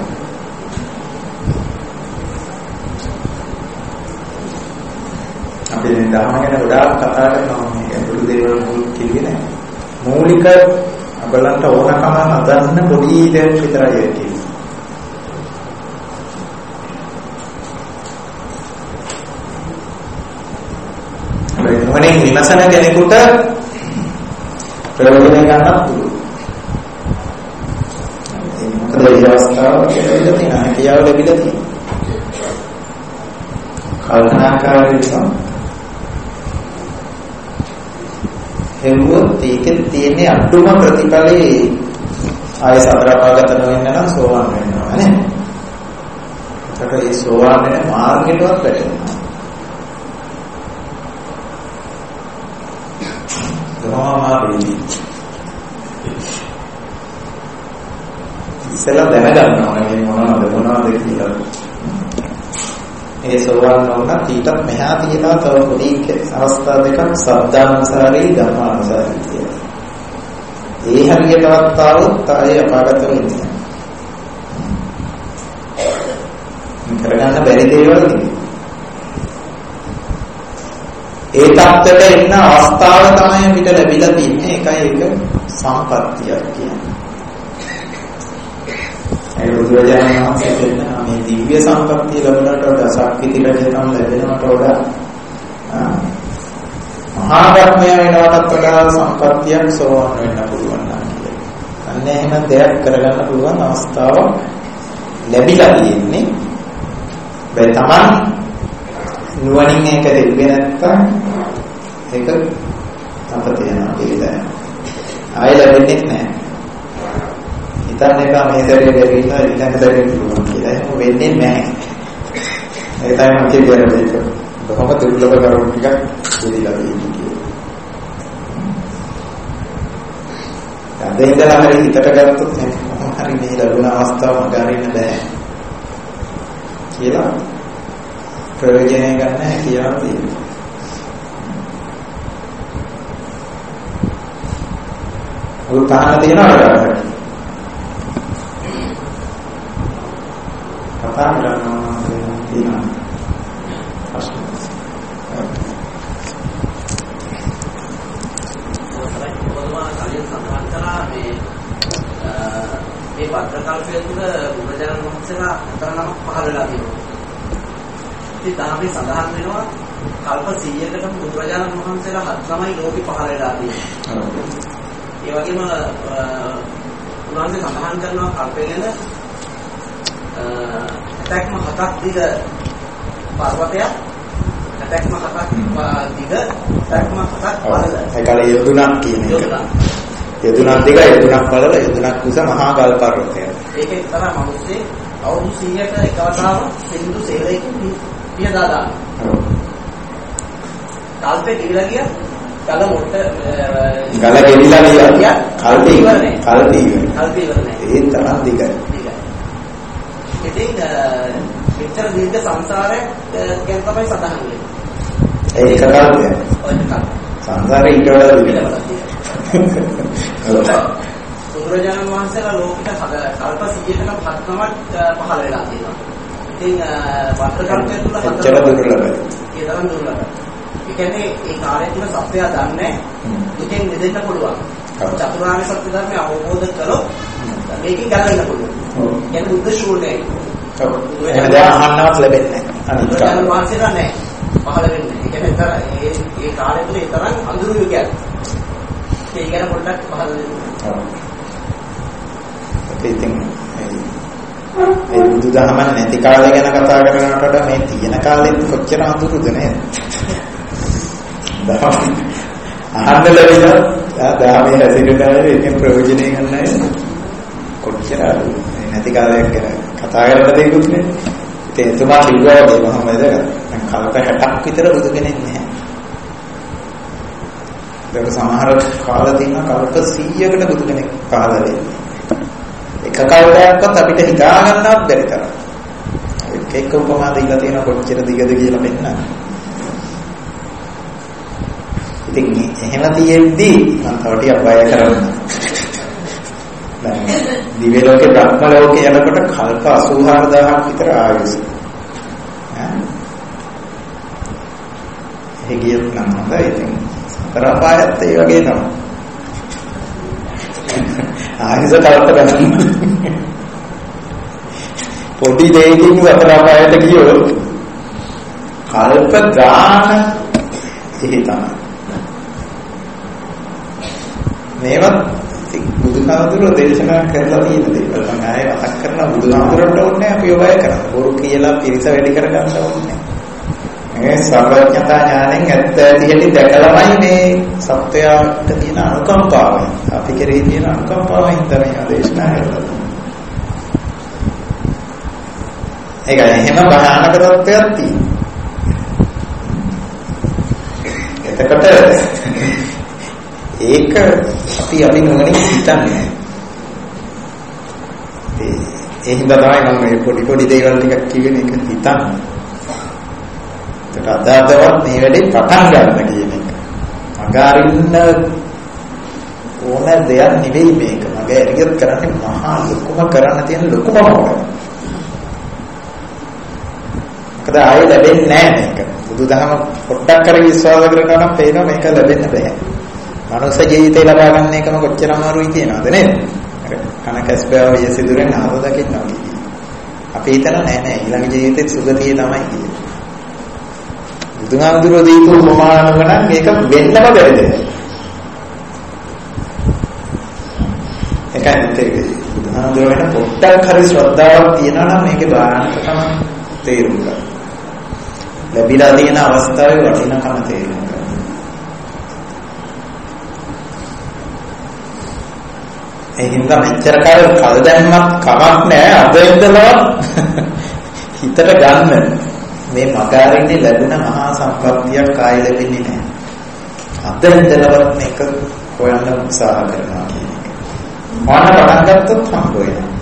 අපි දැන් ධර්ම ගැන ගොඩාක් කතා කරනවා. මේ පොදු දේවල් මුල් කිව්වේ නැහැ. මූලික අපලන්ට ඕනකම හදන්න පොඩි දෙයක් විතරයි තියෙන්නේ. ඒ මොනේ විමසන කෙනෙකුට ප්‍රයෝජන ගන්නත් පුළුවන්. මොකද මේ අවස්ථාව කියලා තියෙනවා. කියාව ලැබිලා තියෙනවා. කල්පනාකාරීව හෙව්වොත් ඒකෙන් තියෙන අඩුම ප්‍රතිඵලේ ආය සතරපාගත නොවෙන්න නම් සෝවාන් වෙනවා නේ. ඒකට ඒ සෝවාන් වෙන මාර්ගයටවත් වැටෙනවා. ගෝමාමාරී ඉස්සෙල්ලා දැනගන්න ඕනේ මේ මොනවද මොනවද කියලා. ඒ සෝවාන් වුණා ඊටත් මෙහා තියෙනවා තව පොඩි අවස්ථා දෙකක් සබ්දානුසාරී ධම්මානුසාරී කියලා. ඒ හරියටවත් ආවොත් ආයේ අපාගත වෙන්නේ. කරගන්න බැරි දේවල් නෙමෙයි. ඒ தත්ත්වයට එන්න අවස්ථාව තමයි අපිට ලැබිලා තියෙන්නේ. ඒකයි ඒක සම්පත්තියක් කියන්නේ. ඒ බුදුරජාණන් වහන්සේ කියනවා මේ දිව්‍ය සම්පත්තිය ලැබුණාට වඩා සක්විති රජකම් ලැබෙනවට වඩා මහා බ්‍රහ්මය වෙනවටත් වඩා සම්පත්තියක් සෝවාන් වෙන්න පුළුවන් නම් කියලා. අන්න එහෙම දෙයක් කරගන්න පුළුවන් අවස්ථාවක් ලැබිලා තියෙන්නේ. බෑ Taman නුවණින් ඒක දෙන්නේ නැත්තම් ඒක අපතේ යනවා කියලා. ආයෙ ලැබෙන්නේ නැහැ. හිතන්න එපා මේ සැරේ දෙවිලා ඊළඟ සැරේ පුළුවන් කියලා. ඒක වෙන්නේ නැහැ. ඒ තමයි මම කියන්නේ ඒක. බොහොම දුර්ලභ කරුණු ටිකක් දෙවිලා තියෙන්නේ කියලා. අද ඉඳලා හරි හිතට ගත්තොත් මොකක් හරි මේ ලැබුණ අවස්ථාව මගහරින්න බෑ කියලා ප්‍රයෝජනය ගන්න හැකියාව තියෙනවා. ඔය තාන තියෙනවා කතා කරනවා තියෙනවා. මේ වත්කල්පය තුළ බුදුරජාණන් වහන්සේලා අතරනම පහළ වෙලා තියෙනවා. ඉතින් ධර්මයේ සඳහන් වෙනවා කල්ප සීයකටම බුදුරජාණන් වහන්සේලා හත් ළමයි ලෝකෙ පහළ වෙලා තියෙනවා. ඒ වගේම උන්වහන්සේ සඳහන් කරනවා කල්පය ගැන ඇතැක්ම හතක් දිග පර්වතයක් ඇතැක්ම හතක් දිග ඇතැක්ම හතක් පළල. ඒකල යොදුනක් කියන එක. යොදුනක් දිග යොදුනක් පළල යොදුනක් කුස මහා ගල් පර්වතය. ඒක එක්තරා මිනිස්සේ අවුරුදු සීයක එකවතාවක් සින්දු සේලයකින් පියදා දානවා. කල්පේ ගිවිලා ගියා ගල මොට්ට ගල ගෙවිලා ගියා කල්පේ ඉවරනේ. කල්පේ ඉවරනේ. කල්පේ ඉවරනේ. ඒ තරම් දිගයි. දිගයි. ඉතින් මෙච්චර දීර්ඝ සංසාරයක් ගැන තමයි සඳහන් වෙන්නේ. ඒක කල්පයක්. ඔය කල්ප. සංසාරේ ඊට වඩා දිගයි. බුදුරජාණන් වහන්සේලා ලෝකෙට කල්ප සීයකටම හත්කමක් පහළ වෙලා තියෙනවා. ඉතින් වත්කල්පය තුළ හතර දුර්ලභයි. ඒ තරම් දුර්ලභයි. ඒ කියන්නේ ඒ කාලය තුළ සත්‍යය දන්නේ දුකෙන් මිදෙන්න පුළුවන්. චතුරාර්ය සත්‍ය ධර්මය අවබෝධ කරොත් මේකෙන් ගැලවෙන්න පුළුවන්. ඔව්. කියන්නේ බුද්ධ ශූන්‍යයි. ඔව්. එහෙනම් දැන් අහන්නවත් ලැබෙන්නේ නැහැ. අනිත් බුදුරජාණන් වහන්සේලා නැහැ. පහළ වෙන්නේ. ඒ කියන්නේ තර ඒ ඒ කාලය තුළ ඒ තරම් අඳුරු යුගයක්. ඒ ගැන පොඩ්ඩක් පහළ දෙන්න. ඔව්. ඉතින් ඒ බුදුදහම නැති කාලේ ගැන කතා කරනකොට වඩා මේ තියෙන කාලෙත් කොච්චර අඳුරුද නේද? දහම අහන්න ලැබිලා දහමේ හැසිරෙනානේ ඒකෙන් ප්‍රයෝජනෙ ගන්නයි කොච්චර නැති කාලයක් ගැන කතා කරලා දෙයක්ුත් නේ. ඉතින් එතුමා කිව්වා වගේ මොහොමද දැන් කල්ප හැටක් විතර බුදු කෙනෙක් නැහැ. ඒක සමහර කාල තියෙන කල්ප සීයකට බුදු කෙනෙක් පහළ වෙන්නේ. එක කල්පයක්වත් අපිට හිතා ගන්නවත් බැරි තරම්. එක එක උපමා දීලා තියෙන කොච්චර දිගද කියලා පෙන්නන්න. ඉතින් එහෙම තියෙද්දි මම තව ටිකක් බය කරනවා. දැන් දිව්‍ය ලෝකේ බ්‍රහ්ම ලෝකේ යනකොට කල්ප අසූ හාරදාහක් විතර ආයුෂ. ඈ ඒ ගියත් නම් හොඳයි. ඉතින් සතර අපායත් ඒ වගේ තමයි. ආයුෂ කල්ප ගන්න. පොඩි දෙයකින් සතර අපායට ගියොත් කල්ප ගාන එහි තමයි. මේවත් බුදුහාමුදුරුවෝ දේශනා කරලා තියෙන දේවල්. මම ආයෙ මතක් කරනවා බුදුහාමුදුරුවන්ට ඕනේ අපි ඔය කරා. බොරු කියලා පිරිස වැඩි කරගන්න ඕනේ. මේ සර්වඥතා ඥාණයෙන් ඇත්ත ඇති හැටි දැකලාමයි මේ සත්‍යයට තියෙන අනුකම්පාවයි. අපි කෙරෙහි තියෙන අනුකම්පාවයි තමයි ආදේශනා කරලා. ඒක එහෙම භයානක තත්ත්වයක් තියෙනවා. එතකොට ඒක අපි අපි නොමනින් හිතන්නේ. ඒ ඒ හින්දා තමයි මම මේ පොඩි පොඩි දේවල් ටිකක් කිව්වේ මේක හිතන්න. ඒකට අදාතවත් මේ වැඩේ පටන් ගන්න කියන එක. අගාරින්න ඕන දෙයක් නෙවෙයි මේක. මගේ ඇරියත් කරන්නේ මහා ලොකුම කරන්න තියෙන ලොකුම මොකක්ද? මොකද ආයෙ ලැබෙන්නේ නැහැ මේක. බුදුදහම පොඩ්ඩක් කර විශ්වාස කරනවා නම් පේනවා මේක ලැබෙන්න බෑ. මනුෂ්‍ය ජීවිතේ ලබා ගන්න එකම කොච්චර අමාරුයි කියනවද නේද? කන කැස්පෑව වියසිදුරෙන් ආව දකින්නවා කියන්නේ. අපි හිතන නෑ නෑ ඊළඟ ජීවිතේ සුගතිය තමයි කියන්නේ. බුදුහාමුදුරුවෝ දීපු ප්‍රමාණව නම් මේක වෙන්නම බැරිද? ඒකයි තේරෙන්නේ. බුදුහාමුදුරුවෝ වෙන පොඩ්ඩක් හරි ශ්‍රද්ධාවක් තියනවා නම් මේකේ බාහනකම තේරුම් ගන්න. ලැබිලා තියෙන අවස්ථාවේ වටිනාකම තේරුම් ගන්න. ඒ හින්දා මෙච්චර කාල කල් දැම්මත් කමක් නැහැ. අද ඉඳලා හිතට ගන්න. මේ මගාරින්නේ ලැබුණ මහා සම්පත්තියක් කාය ලැබෙන්නේ නැහැ. අද ඉඳලා මේක හොයන්න උත්සාහ කරනවා කියන එක. මොන පටන් ගත්තොත් හම්බ වෙනවා.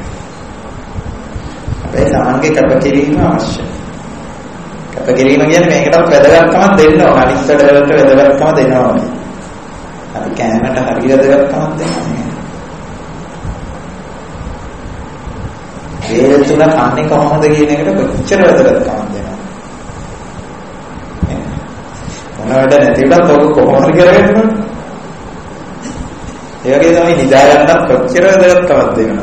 අපේ තමන්ගේ කැපකිරීම අවශ්‍යයි. කැපකිරීම කියන්නේ මේකටත් වැදගත්කමක් දෙන්න ඕන. අනිත් වැඩවලට වැදගත්කම දෙන්න ඕනේ. අපි කෑමට හරිය වැදගත්කමක් දෙන්නේ. ඒ තුන කන්නේ කොහොමද කියන එකට කොච්චර වැදගත්කමක් දෙනවද? මොන වැඩ නැතිවටත් ඔක කොහොමද කරගෙන යන්නේ? ඒ වගේ තමයි නිදාගන්නත් කොච්චර වැදගත්කමක් දෙනවද?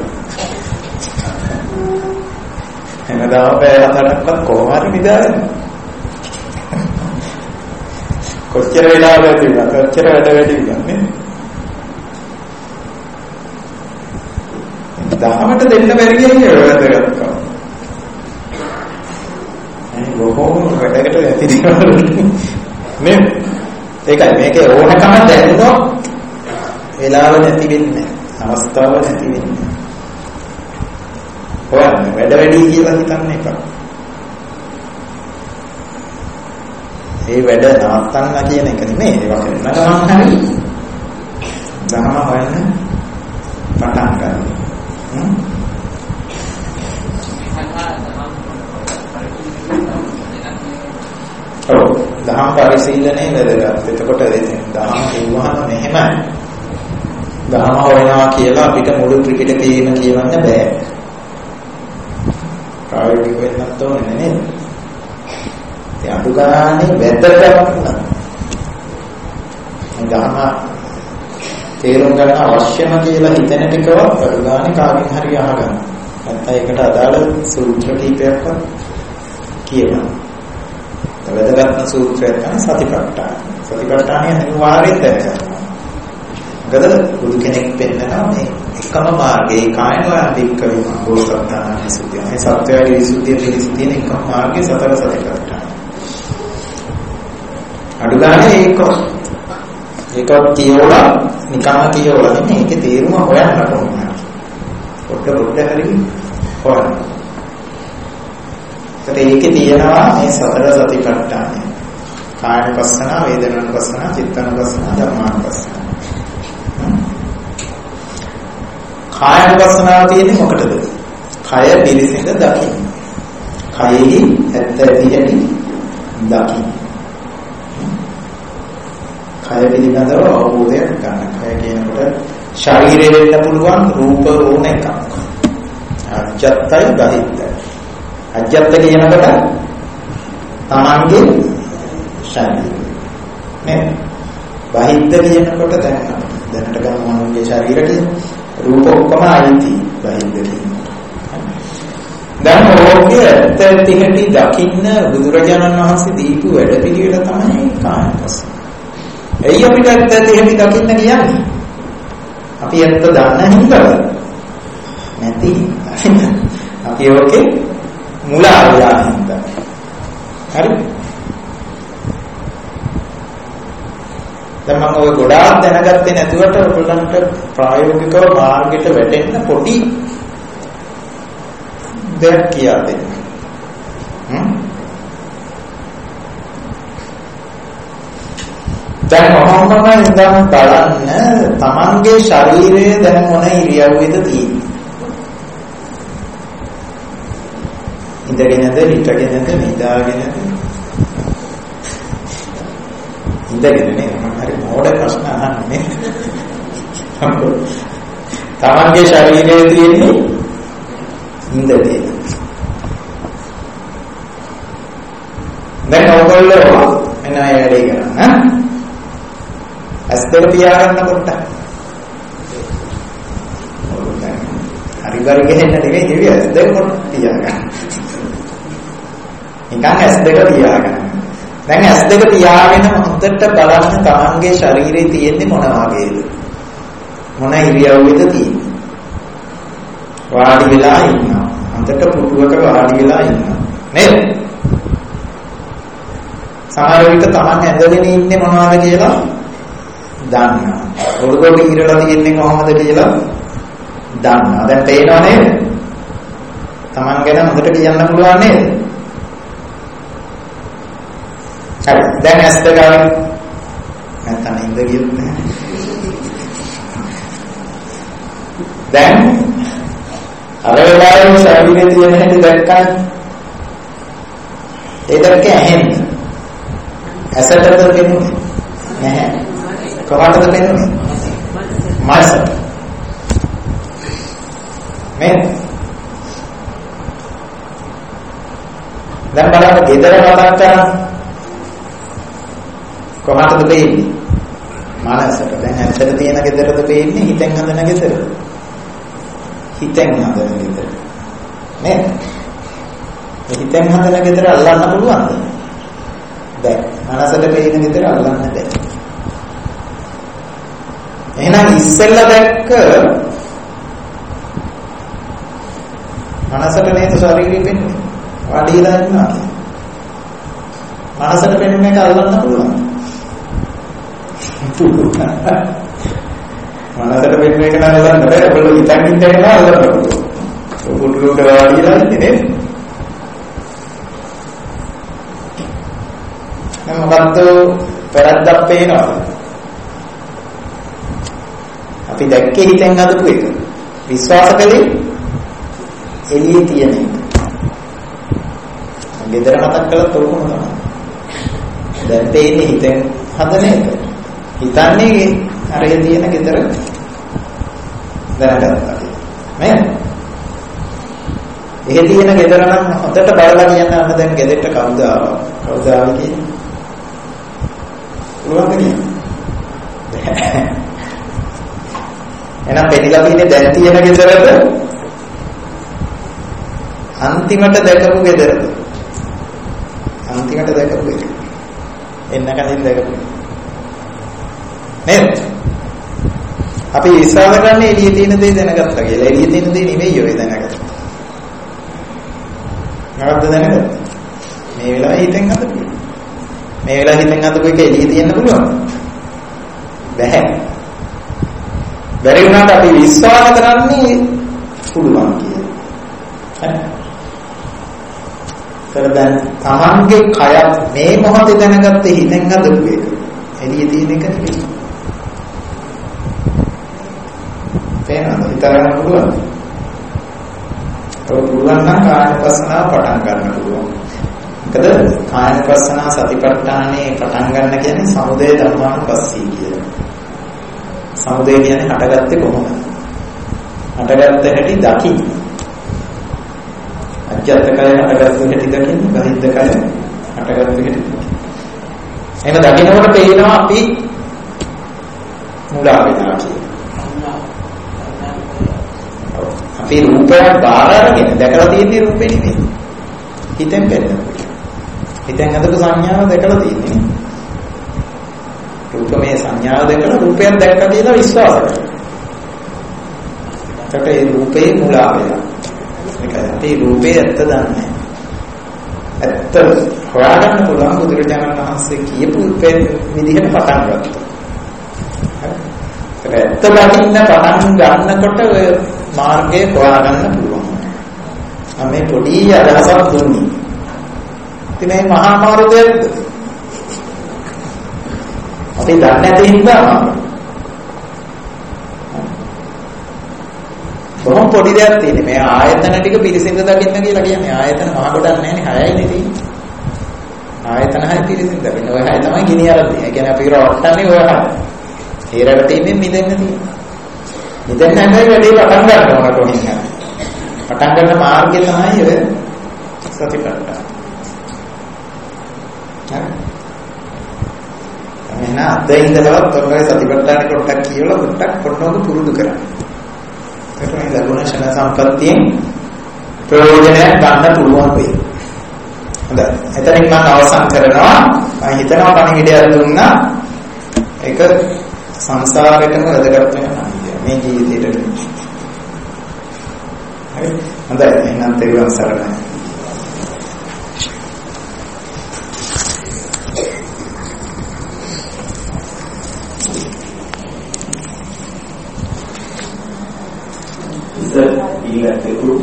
එනදාම පැය හතරක්වත් කොහොම හරි නිදාගන්න. කොච්චර වෙලාවද තිබුණා කොච්චර වැඩ වැඩි වුණා දහමට දෙන්න බැරි කියන්නේ වැදගත්කම. අනේ බොහෝම වැඩකට ඇති දේවල් නේ. ඒකයි මේකේ ඕනකම දැනුනොත් වෙලාව නැති වෙන්නේ අවස්ථාව නැති වෙන්නේ. හොයන්න වැඩ වැඩි කියලා හිතන්න එපා. ඒ වැඩ නවත්තන්න කියන එක නෙමෙයි ඒවා කරන්න ගමන් හරි. දහම හොයන්න පටන් ගන්න. ඔව් දහම් පරිශීලනයේ වැදගත්. එතකොට දහම් කියවහම මෙහෙමයි. දහම හොයනවා කියලා අපිට මුළු ත්‍රිපිටකයම කියවන්න බෑ. ප්‍රායෝගික වෙන්නත් ඕනේ නේද? ඒ අඩු ගානේ වැදගත් නම් දහම තේරුම් ගන්න අවශ්‍යම කියලා හිතෙන ටිකව අඩු ගානේ කාගෙන් හරි අහගන්න. නැත්නම් ඒකට අදාළ සූත්‍ර කීපයක්වත් කියනවා. වැදගත්ම සූත්‍රයක් තමයි සතිපට්ඨාන. සතිපට්ඨානය අනිවාර්යෙන් දැනගන්න. මොකද බුදු කෙනෙක් පෙන්නනවා මේ එකම මාර්ගයේ කායන වික්කම බෝසත්තාන විසුද්ධිය. මේ සත්‍යයේ විසුද්ධිය පිළිසින තියෙන එකම මාර්ගය සතර සතිපට්ඨාන. අඩු ගානේ ඒක ඒක කියවලා නිකම්ම කියවලා නෙමෙයි ඒකේ තේරුම හොයන්න ඕනේ. පොඩ පොඩ හරි හොයන්න. ඒකේ තියෙනවා මේ සතර සතිපට්ඨානය. කායනුපස්සන, වේදනානුපස්සන, චිත්තානුපස්සන, ධම්මානුපස්සන. කායනුපස්සනාව තියෙන්නේ මොකටද? කය පිළිසිඳ දකින්න. කයෙහි ඇත්ත ඇති හැටි දකින්න. කය පිළිබඳව අවබෝධයක් ගන්න. කය කියනකොට ශරීරය වෙන්න පුළුවන් රූප ඕන එකක්. අජත්තයි බහිත්තයි. අජත්ත කියනකොට තමන්ගේ ශරීරය නේ. බහිද්ද කියනකොට දැන් දැනට ගමු මනුගේ ශරීරයේ රූප ඔක්කොම අයිති බහිද්ද කියනකොට. දැන් ඕකේ ඇත්ත ඇති දකින්න බුදුරජාණන් වහන්සේ දීපු වැඩපිළිවෙල තමයි කායපස්ස. එයි අපිට ඇත්ත ඇති දකින්න කියන්නේ. අපි ඇත්ත දන්න හින්දාද? නැති. අපි ඕකේ මුලා වෙලා හින්දා. හරි? දැන් මම ඔය ගොඩාක් දැනගත්තේ නැතුවට ඔයගොල්ලන්ට ප්‍රායෝගිකව මාර්ගයට වැටෙන්න පොඩි දෙයක් කියා දෙන්න. හ්ම් දැන් මොහොමම ඉඳන් බලන්න තමන්ගේ ශරීරය දැන් මොන ඉරියව්වෙද තියෙන්නේ. ඉඳගෙනද හිටගෙනද නිදාගෙනද ඉඳගෙන නේ මම හරි මොඩ ප්‍රශ්න අහන්නේ. තමන්ගේ ශරීරයේ තියෙන්නේ ඉඳගෙන. දැන් ඔයගොල්ලෝ එන අය වැඩි කරා ඈ ඇස් දෙක පියාගන්නකොට හරි බර ගෙහෙන්න නෙවෙයි නෙවෙයි ඇස් දෙක කොට පියාගන්න. නිකන් ඇස් දෙක පියාගන්න. දැන් ඇස් දෙක පියාගෙන හොඳට බලන්න තමන්ගේ ශරීරයේ තියෙන්නේ මොන වගේද? මොන ඉරියව්වෙද තියෙන්නේ? වාඩි වෙලා ඉන්නවා. හොඳට පුටුවක වාඩි වෙලා ඉන්නවා. නේද? සමහර විට තමන් ඇඳගෙන ඉන්නේ මොනවද කියලා දන්නවා. ඔළුවට ඉරලා තියෙන්නේ කොහොමද කියලා දන්නවා. දැන් තේරෙනව නේද? තමන් ගැන හොඳට කියන්න පුළුවන් නේද? හරි. දැන් ඇස් දෙක ගන්න. නැත්නම් ඉඳ ගියොත් නෑ. දැන් අර වෙලාවේ ශරීරයේ තියෙන හැටි දැක්කම ඒ දැක්ක ඇහෙන්න. ඇසටද පෙනුනේ? නැහැ. කොහොමද පෙනුනේ? මාසට. මේ දැන් බලන්න ගෙදර මතක් කරන් කොහොමද පෙන්නේ? මානසට. දැන් ඇත්තට තියෙන ගෙදරද පෙන්නේ හිතෙන් හදන ගෙදරද? හිතෙන් හදන ගෙදර. නේද? හිතෙන් හදන ගෙදර අල්ලන්න පුළුවන්ද? බැ. මානසට පෙන්න ගෙදර අල්ලන්න බැ. එහෙනම් ඉස්සෙල්ලා දැක්ක මනසට නේද ශරීරෙ වෙන්නේ වාඩිලා ඉන්නවා මනසට වෙන්නේ මේක අල්ලන්න පුළුවන් මනසට වෙන්නේ මේක නෑ අල්ලන්න බෑ ඔයගොල්ලෝ හිතන් ඉඳලා අල්ලන්න පුළුවන් පුටුවක වාඩිලා ඉන්නේ නේද මොකද්ද වැරද්දක් පේනවද අපි දැක්කේ හිතෙන් හදපු එක. විශ්වාස කළේ එළියේ තියෙන එක. ගෙදර මතක් කළත් ඔරුකම තමයි. දැන් තේන්නේ හිතෙන් හදන එක. හිතන්නේ අරගෙන තියෙන ගෙදර දැනගත්තා. නේද? එහෙ තියෙන ගෙදර නම් හොඳට බලලා කියන්න අන්න දැන් ගෙදරට කවුද ආවා? කවුද ආවේ කියන්නේ? පුළුවන්ද කියන්නේ? එහෙනම් පෙරිලා තියෙන්නේ දැන් තියෙන ගෙදරද අන්තිමට දැකපු ගෙදරද අන්තිමට දැකපු ගෙදර එන්න කලින් දැකපු නේද අපි විශ්වාස කරන්නේ එළියේ තියෙන දේ දැනගත්තා කියලා එළියේ තියෙන දේ නෙමෙයි ඔය දැනගත්තා නවද්ද දැනගත්තා මේ වෙලාවේ හිතෙන් හදපු මේ වෙලාවේ හිතෙන් හදපු එක එළියේ තියෙන්න පුළුවන් බැහැ බැරි වුණාට අපි විශ්වාස කරන්නේ පුළුවන් කියලා. හරි. දැන් තමන්ගේ කය මේ මොහොතේ දැනගත්තේ හිතෙන් හදපු එක. එළියේ තියෙන එක නෙවෙයි. තේරෙනවද? විතරක් පුළුවන්. ඔය පුළුවන් නම් කායපස්සනාව පටන් ගන්න පුළුවන්. මොකද කායපස්සනා සතිපට්ඨානේ පටන් ගන්න කියන්නේ සමුදය ධම්මානුපස්සී කියලා. සමුදය කියන්නේ හටගත්තේ කොහොමද? හටගත්ත හැටි දකින්න. අජත්තකය හටගත්ත හැටි දකින්න, බහිද්දකය හටගත්ත හැටි දකින්න. එහෙනම් දකින්නකොට පේනවා අපි මුලා වෙනවා කියලා. අපි රූපයක් බාර අරගෙන දැකලා තියෙන්නේ රූපේ නෙමෙයි. හිතෙන් පෙන්නනවා. හිතෙන් හදපු සංඥාව දැකලා තියෙන්නේ. රූපමය සංඥාව දැකලා රූපයක් දැක්කා කියලා විශ්වාස කරනවා. ඒකට ඒ රූපේ මුලා වෙනවා. ඒකයි අපි රූපේ ඇත්ත දන්නේ. ඇත්ත හොයාගන්න පුළුවන් බුදුරජාණන් වහන්සේ කියපු විදිහට පටන් ගත්තා. ඇත්ත දකින්න පටන් ගන්නකොට ඔය මාර්ගය හොයාගන්න පුළුවන්. මේ පොඩි අදහසක් දුන්නේ. ඉතින් මේ මහා මාර්ගයක්ද? අපි දන්නේ නැති හින්දා බොහොම පොඩි දෙයක් තියෙන්නේ. මේ ආයතන ටික පිරිසිදු දකින්න කියලා කියන්නේ ආයතන මහ ගොඩක් නැහැ නේ, හයයිනේ තියෙන්නේ. ආයතන හය පිරිසිදු දකින්න. ඔය හය තමයි ගිනි අරන්නේ. ඒ කියන්නේ අපි රවට්ටන්නේ ඔය හය. හේරට තියෙන්නේ මිදෙන්න තියෙන්නේ. මිදෙන්න හැබැයි වැඩේ පටන් ගන්න ඕන කොහොමද? පටන් ගන්න මාර්ගය තමයි ඔය සතිපට්ඨාන. හරි. එහෙනම් අද ඉඳලවත් ඔය සතිපට්ඨාන පොඩ්ඩක් කියලා පොඩ්ඩක් පොඩ්ඩක් පුරුදු කරන්න. ඒක මේ ලැබුණ ශන සම්පත්තියෙන් ප්‍රයෝජනයක් ගන්න පුළුවන් වෙයි. හොඳයි. එතනින් මම අවසන් කරනවා. මම හිතනවා පණිවිඩයක් දුන්නා. ඒක සංසාරෙටම වැදගත් වෙනවා මේ ජීවිතේට. හරි. හොඳයි. එහෙනම් තේරුම් සරණයි. ඊළඟට